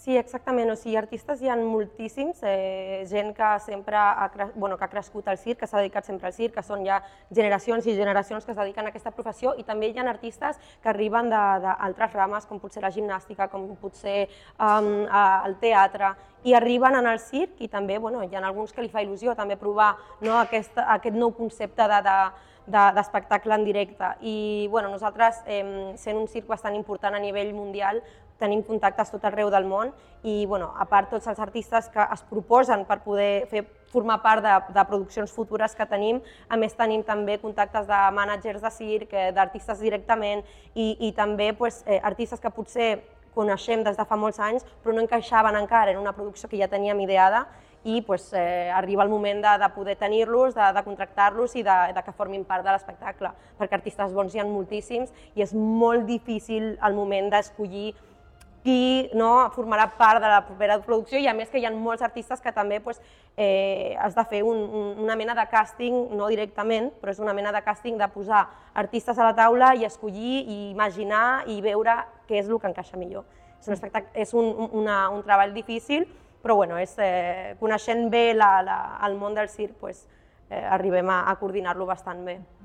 Sí, exactament. O sigui, artistes hi ha moltíssims, gent que sempre que ha crescut al circ, que s'ha dedicat sempre al circ, que són ja generacions i generacions que es dediquen a aquesta professió, i també hi ha artistes que arriben d'altres rames, com pot ser la gimnàstica, com pot ser el teatre, i arriben en el circ, i també hi ha alguns que li fa il·lusió també provar aquest nou concepte d'espectacle en directe. I nosaltres, sent un circ bastant important a nivell mundial, tenim contactes tot arreu del món i, a part, tots els artistes que es proposen per poder formar part de produccions futures que tenim, a més tenim també contactes de mànagers de circ, d'artistes directament i també artistes que potser coneixem des de fa molts anys però no encaixaven encara en una producció que ja teníem ideada i arriba el moment de poder tenir-los, de contractar-los i de que formin part de l'espectacle, perquè artistes bons hi ha moltíssims i és molt difícil el moment d'escollir qui formarà part de la propera producció, i a més que hi ha molts artistes que també has de fer una mena de càsting, no directament, però és una mena de càsting de posar artistes a la taula i escollir, i imaginar i veure què és el que encaixa millor. És un treball difícil, però coneixent bé el món del circ arribem a coordinar-lo bastant bé.